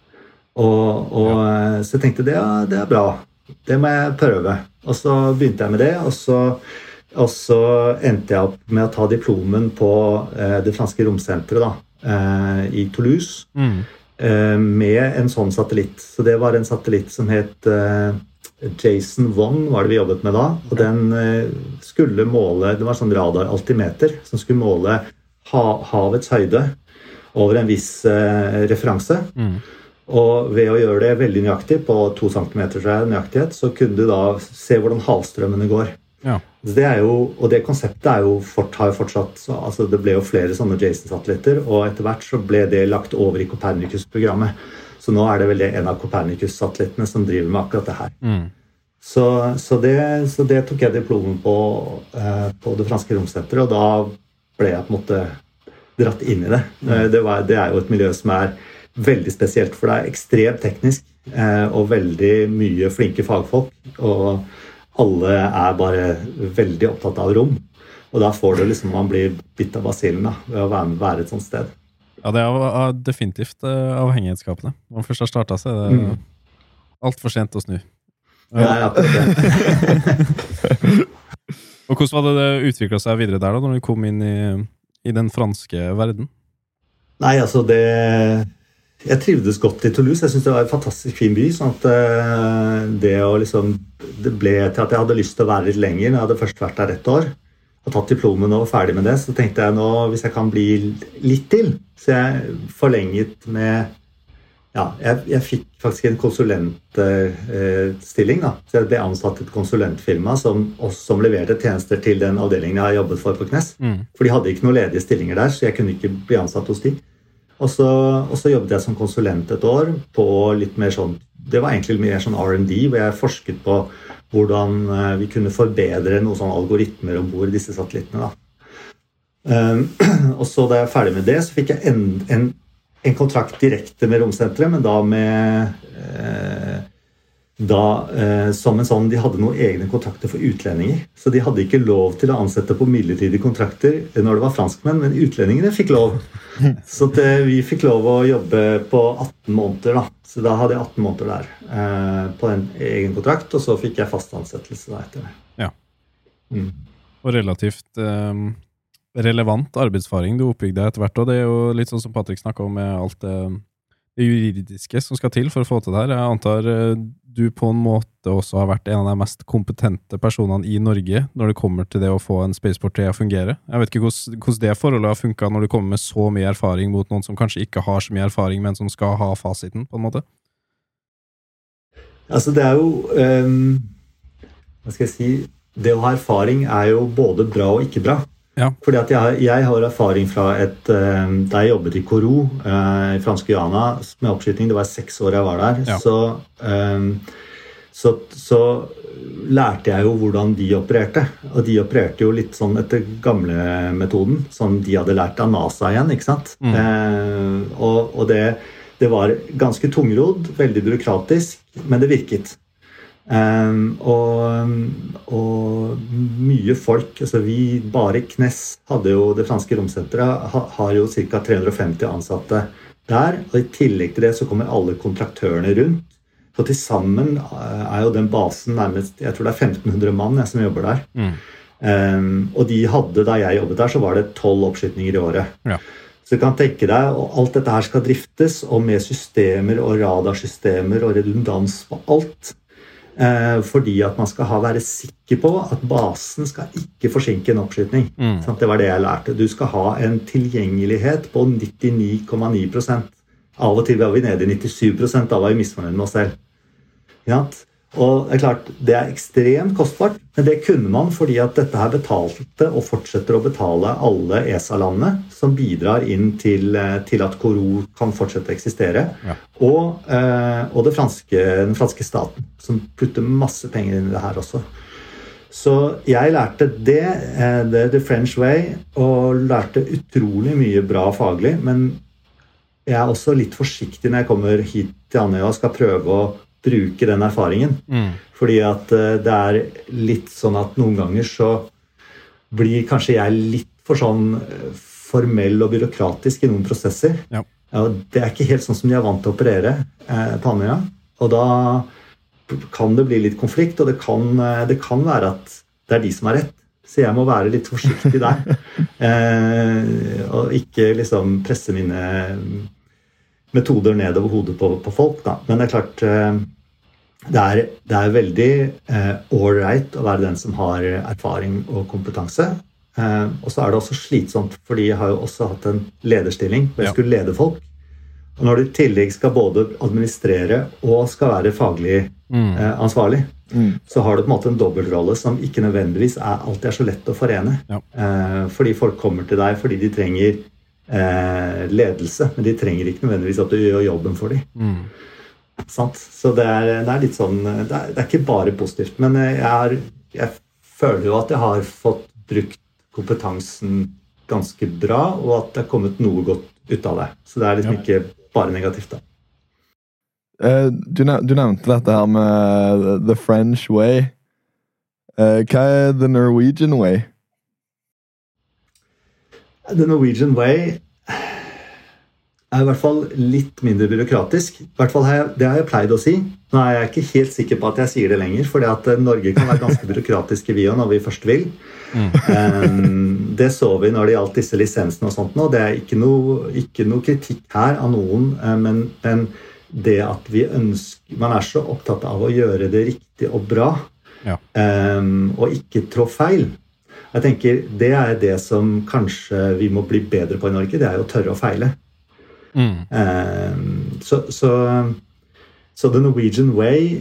Og, og ja. Så jeg tenkte det, ja, det er bra, det må jeg prøve. Og så begynte jeg med det, og så, og så endte jeg opp med å ta diplomen på eh, det franske romsenteret da, eh, i Toulouse, mm. eh, med en sånn satellitt. Så det var en satellitt som het eh, Jason One, var det vi jobbet med da, og den eh, skulle måle, det var sånn radar-altimeter, som skulle måle ha, havets høyde over en viss eh, referanse. Mm. Og ved å gjøre det veldig nøyaktig, på to centimeter nøyaktighet, så kunne du da se hvordan havstrømmene går. Ja. Det er jo, og det konseptet er jo fort, har jo fortsatt, så, altså det ble jo flere sånne Jason-satellitter, og etter hvert så ble det lagt over i Copernicus-programmet. Så nå er det vel en av Copernicus-satellittene som driver med akkurat det her. Mm. Så, så, det, så det tok jeg diplomen på, eh, på det franske romsenteret, og da ble jeg på en måte dratt inn i det. Mm. Det, var, det er jo et miljø som er veldig spesielt, for det er ekstremt teknisk eh, og veldig mye flinke fagfolk, og alle er bare veldig opptatt av rom, og da får du liksom, man blir bitt av basillen da, ved å være, være et sånt sted. Ja, det er definitivt avhengighetsskapende. Når man først har startet, så er det mm. alt for sent å snu. Ja, ja, det. Og hvordan var det det utviklet seg videre der da, når du kom inn i, i den franske verden? Nei, altså det... Jeg trivdes godt i Toulouse. Jeg synes det var en fantastisk fin by. Sånn at uh, det å liksom Det ble til at jeg hadde lyst til å være litt lenger. Jeg hadde først vært der ett år. Har tatt diplomen og var ferdig med det. Så tenkte jeg nå, hvis jeg kan bli litt til. Så jeg forlenget med Ja, jeg, jeg fikk faktisk en konsulentstilling. Uh, så jeg ble ansatt i et konsulentfirma som, som leverte tjenester til den avdelingen jeg har jobbet for på Knes. Mm. For de hadde ikke noen ledige stillinger der, så jeg kunne ikke bli ansatt hos de. Og så, og så jobbet jeg som konsulent et år på litt mer sånn, det var egentlig mer sånn R and D, hvor jeg forsket på hvordan vi kunne forbedre noen sånne algoritmer ombord disse satellittene. Da. Um, og så da jeg var ferdig med det, så fikk jeg en, en, en kontrakt direkte med Romsenteret, men da med eh, da eh, som en sånn, de hadde noen egne kontrakter for utlendinger. Så de hadde ikke lov til å ansette på midlertidige kontrakter når det var franskmenn, men utlendingene fikk lov. Så det, vi fikk lov å jobbe på atten måneder da. Så da hadde jeg atten måneder der eh, på en egen kontrakt, og så fikk jeg fast ansettelse da etter det. Ja. Mm. Og relativt eh, relevant arbeidsfaring du oppbygde etter hvert, og det er jo litt sånn som Patrick snakket om med alt det, det juridiske som skal til for å få til det her. Jeg antar du på en måte også har vært en av de mest kompetente personene i Norge når det kommer til det å få en spaceport til å fungere. Jeg vet ikke hvordan, hvordan det forholdet har funket når du kommer med så mye erfaring mot noen som kanskje ikke har så mye erfaring, men som skal ha fasiten på en måte. Altså det er jo um, hva skal jeg si, det å ha erfaring er jo både bra og ikke bra. Ja. Fordi at jeg, jeg har erfaring fra et um, da jeg jobbet i Kourou uh, i franske Guyana med oppskyting, det var seks år jeg var der, ja. så, um, så, så lærte jeg jo hvordan de opererte. Og de opererte jo litt sånn etter gamle metoden, som de hadde lært av NASA igjen, ikke sant? Mm. Uh, og og det, det var ganske tungrodd, veldig byråkratisk, men det virket. Um, og, og mye folk, altså vi bare Knes hadde jo, det franske romsenteret ha, har jo ca. tre hundre og femti ansatte der, og i tillegg til det så kommer alle kontraktørene rundt, så til sammen er jo den basen nærmest, jeg tror det er femten hundre mann jeg, som jobber der. Mm. Um, og de hadde, da jeg jobbet der, så var det tolv oppskytninger i året. Ja. Så du kan tenke deg, og alt dette her skal driftes, og med systemer og radarsystemer og redundans på alt, fordi at man skal ha, være sikker på at basen skal ikke forsinke en oppskytning. Mm. Det var det jeg lærte. Du skal ha en tilgjengelighet på nittini komma ni prosent. Av og til var vi nede i nittisju prosent, da var vi misfornøyd med oss selv. Ja? Og det er klart, det er ekstremt kostbart, men det kunne man fordi at dette her betalte og fortsetter å betale alle E S A-landene som bidrar inn til, til at Kourou kan fortsette å eksistere, ja. og, eh, og det franske, den franske staten, som putter masse penger inn i det her også. Så jeg lærte det, det The French Way, og lærte utrolig mye bra faglig, men jeg er også litt forsiktig når jeg kommer hit til Andøya og skal prøve å bruke den erfaringen. Mm. Fordi at det er litt sånn at noen ganger så blir kanskje jeg litt for sånn formell og byråkratisk i noen prosesser. Ja. Ja, det er ikke helt sånn som de er vant til å operere eh, på Andøya. Og da kan det bli litt konflikt, og det kan, det kan være at det er de som har rett. Så jeg må være litt forsiktig der. eh, og ikke liksom presse mine metoder ned over hodet på, på folk. Da. Men det er klart, det er, det er veldig all right å være den som har erfaring og kompetanse. Og så er det også slitsomt, fordi jeg har jo også hatt en lederstilling, hvor jeg skulle lede folk. Og når du i tillegg skal både administrere og skal være faglig mm. ansvarlig, mm. så har du på en måte en dobbeltrolle som ikke nødvendigvis er, alltid er så lett å forene. Ja. Fordi folk kommer til deg fordi de trenger Eh, ledelse, men de trenger ikke nødvendigvis at du gjør jobben for dem. Mm. Sant? Så det er, det er litt sånn, det er, det er ikke bare positivt, men jeg, er, jeg føler jo at jeg har fått brukt kompetansen ganske bra, og at det har kommet noe godt ut av det. Så det er liksom ja. Ikke bare negativt da. Uh, du, du nevnte dette her med the French way. Uh, hva er the Norwegian way? The Norwegian way, er i hvert fall litt mindre byråkratisk. I hvert fall har jeg, det har jeg pleid å si. Nå er jeg ikke helt sikker på at jeg sier det lenger, fordi at Norge kan være ganske byråkratiske vi når vi først vil. Mm. um, det så vi når det gjaldt disse lisensene og sånt nå. Det er ikke noe, ikke noe kritikk her av noen, men, men det at vi ønsker, man er så opptatt av å gjøre det riktig og bra, ja. um, og ikke trå feil. Jeg tenker, det er det som kanskje vi må bli bedre på i Norge, det er jo å tørre å feile. Mm. Um, så, så, så The Norwegian Way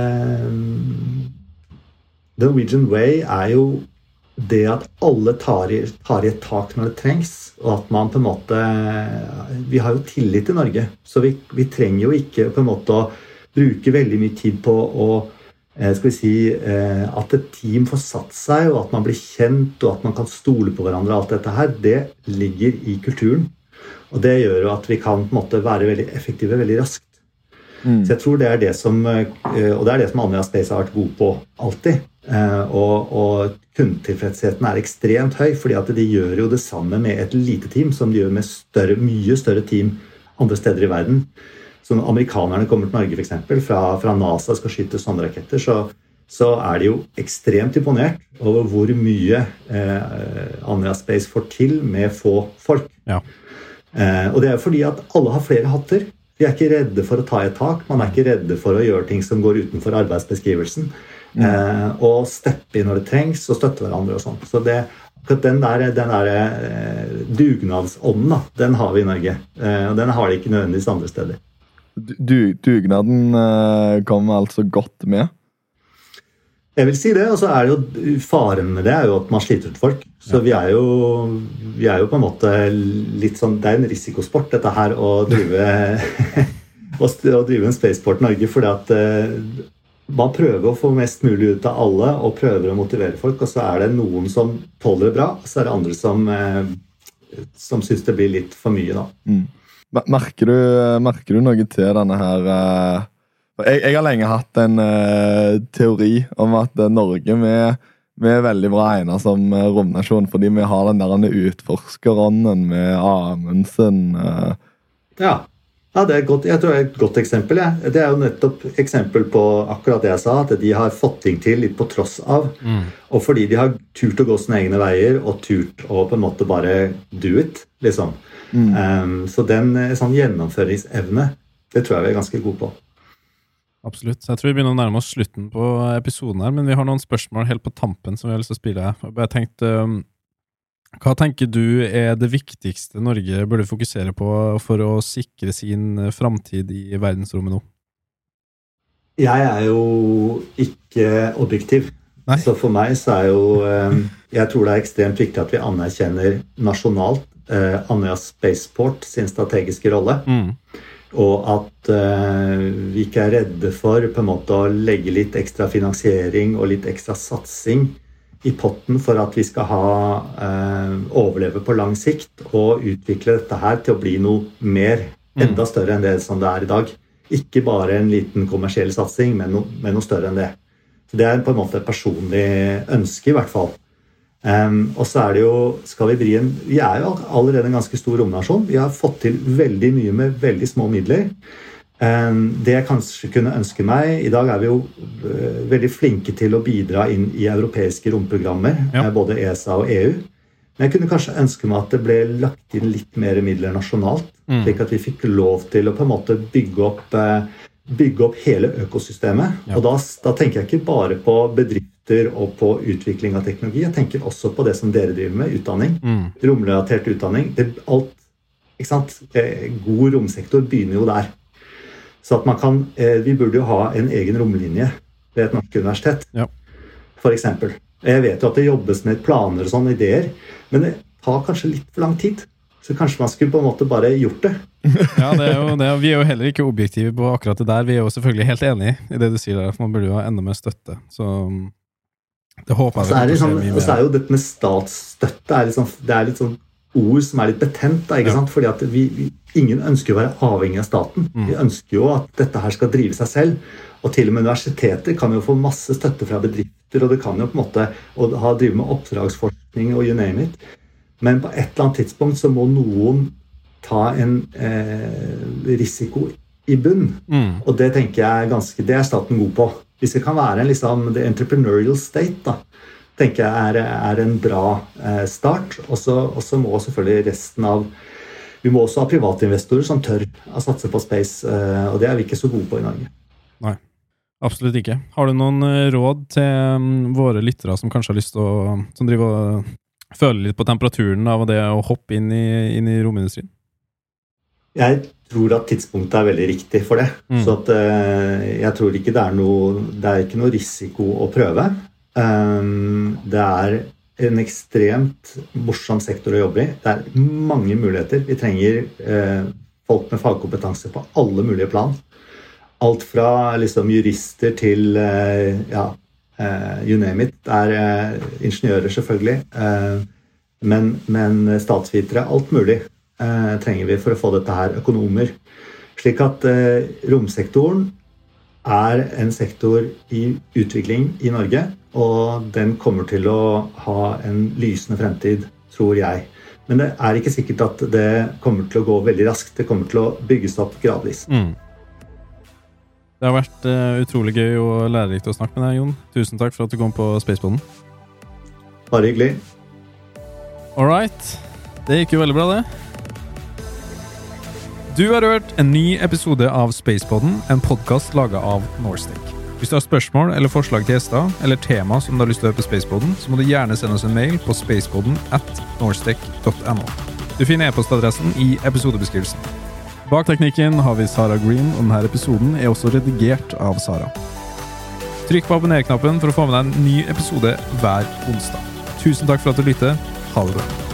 um, The Norwegian Way er jo det at alle tar i, tar i et tak når det trengs, og at man på en måte vi har jo tillit i Norge, så vi, vi trenger jo ikke på en måte å bruke veldig mye tid på å skal vi si, at et team får satt seg, og at man blir kjent, og at man kan stole på hverandre. Alt dette her, det ligger i kulturen. Og det gjør jo at vi kan på en måte være veldig effektive veldig raskt. Mm. Så jeg tror det er det som, og det er det som Andøya Space har vært god på alltid. Og, og kundetilfredsheten er ekstremt høy, fordi at de gjør jo det samme med et lite team, som de gjør med større, mye større team andre steder i verden. Så når amerikanerne kommer til Norge for eksempel, fra, fra NASA skal skyte sånne raketter, så, så er de jo ekstremt imponert over hvor mye eh, Andøya Space får til med få folk. Ja. Eh, og det er jo fordi at alle har flere hatter. Vi er ikke redde for å ta et tak, man er ikke redde for å gjøre ting som går utenfor arbeidsbeskrivelsen, mm. eh, og steppe inn når det trengs, og støtte hverandre og sånt. Så det, den der, den der eh, dugnadsånden, da, den har vi i Norge, eh, og den har de ikke nødvendigvis andre steder. Du, dugnaden eh, kommer altså godt med? Jeg vil si det, og så er det jo faren med det er jo at man sliter ut folk. Så vi er jo, vi er jo på en måte litt sånn, det er en risikosport dette her å drive, å drive en spaceport i Norge, fordi at eh, man prøver å få mest mulig ut av alle, og prøver å motivere folk, og så er det noen som tåler det bra, og så er det andre som, eh, som synes det blir litt for mye da. Mm. Merker du, merker du noe til denne her... Uh... Jeg, jeg har lenge hatt en uh, teori om at uh, Norge med, med er veldig bra egnet som uh, romnasjon, fordi vi har den der utforskerånden med Amundsen. Uh. Ja, ja det er godt, jeg tror det er et godt eksempel. Ja. Det er jo nettopp eksempel på akkurat det jeg sa, at de har fått ting til litt på tross av, mm. og fordi de har turt å gå sine egne veier, og turt å på en måte bare do it, liksom. Mm. Um, så den sånn gjennomføringsevne, det tror jeg vi er ganske gode på. Absolutt. Så jeg tror vi begynner å nærme oss slutten på episoden her, men vi har noen spørsmål helt på tampen som vi har lyst til å spille. Jeg tenkte, um, hva tenker du er det viktigste Norge burde fokusere på for å sikre sin framtid i verdensrommet nå? Jeg er jo ikke objektiv. Nei. Så for meg så er jo, um, jeg tror det er ekstremt viktig at vi anerkjenner nasjonalt uh, Andøya Spaceport sin strategiske rolle. Mm. Og at uh, vi ikke er redde for på en måte å legge litt ekstra finansiering og litt ekstra satsing i potten for at vi skal ha, uh, overleve på lang sikt og utvikle dette her til å bli noe mer, enda større enn det som det er i dag. Ikke bare en liten kommersiell satsing, men, no, men noe større enn det. Så det er på en måte et personlig ønske i hvert fall. Um, og så er det jo, skal vi bli en, vi er jo allerede en ganske stor romnasjon. Vi har fått til veldig mye med veldig små midler. Um, det jeg kanskje kunne ønske meg, i dag er vi jo uh, veldig flinke til å bidra inn i europeiske romprogrammer, ja. uh, både E S A og E U. Men jeg kunne kanskje ønske meg at det ble lagt inn litt mer midler nasjonalt, mm. slik at vi fikk lov til å på en måte bygge opp, uh, bygge opp hele økosystemet. Ja. Og da, da tenker jeg ikke bare på bedrifter og på utvikling av teknologi. Jeg tenker også på det som dere driver med, utdanning. Mm. Romrelatert utdanning. Det, alt, ikke sant? God romsektor begynner jo der. Så at man kan, vi burde jo ha en egen romlinje ved et norsk universitet, ja. For eksempel. Jeg vet jo at det jobbes med planer og sånne ideer, men det tar kanskje litt for lang tid. Så kanskje man skulle på en måte bare gjort det. Ja, det er jo, det er, vi er jo heller ikke objektive på akkurat det der. Vi er jo selvfølgelig helt enige i det du sier der, for man burde jo ha enda mer støtte. Så det håper jeg. Og så er det, sånn, og så er jo dette med statsstøtte, er litt sånn, det er litt sånn ord som er litt betent, da, ikke ja. Sant? Fordi at vi, vi, ingen ønsker å være avhengig av staten. Mm. Vi ønsker jo at dette her skal drive seg selv. Og til og med universiteter kan jo få masse støtte fra bedrifter, og det kan jo på en måte og ha drive med oppdragsforskning og you name it. Men på et eller annet tidspunkt så må noen ta en eh, risiko i bunn. Mm. Og det tenker jeg er ganske, det er staten god på. Hvis det kan være en liksom, the entrepreneurial state, da, tenker jeg er, er en bra eh, start. Og så må selvfølgelig resten av, vi må også ha private investorer som tør å satse på space, eh, og det er vi ikke så gode på i Norge. Nei, absolutt ikke. Har du noen råd til um, våre lyttere som kanskje har lyst til å, som driver og føler litt på temperaturen av det å hoppe inn i, inn i romindustrien? Jeg tror at tidspunktet er veldig riktig for det. Mm. Så at, uh, jeg tror ikke det er noe, det er ikke noe risiko å prøve. Um, det er en ekstremt morsom sektor å jobbe i. Det er mange muligheter. Vi trenger uh, folk med fagkompetanse på alle mulige plan. Alt fra liksom, jurister til uh, ja, uh, you name it. Det er uh, ingeniører selvfølgelig, uh, men, men statsvitere, alt mulig. Uh, trenger vi for å få dette her økonomer. Slik at uh, romsektoren er en sektor i utvikling i Norge, og den kommer til å ha en lysende fremtid, tror jeg. Men det er ikke sikkert at det kommer til å gå veldig raskt. Det kommer til å bygges opp gradvis. Mm. Det har vært uh, utrolig gøy og lærerikt å snakke med deg, Jon. Tusen takk for at du kom på Spacepodden. Bare hyggelig. All right. Det gikk jo veldig bra, det. Du har hørt en ny episode av Spacepodden, en podcast laget av Norstec. Hvis du har spørsmål eller forslag til gjester, eller tema som du har lyst til å høre på Spacepodden, så må du gjerne sende oss en mail på spacepodden at norstec dot no. Du finner e-postadressen i episodebeskrivelsen. Bak teknikken har vi Sara Green, og denne episoden er også redigert av Sara. Trykk på abonner-knappen for å få med deg en ny episode hver onsdag. Tusen takk for at du lytter. Ha det bra.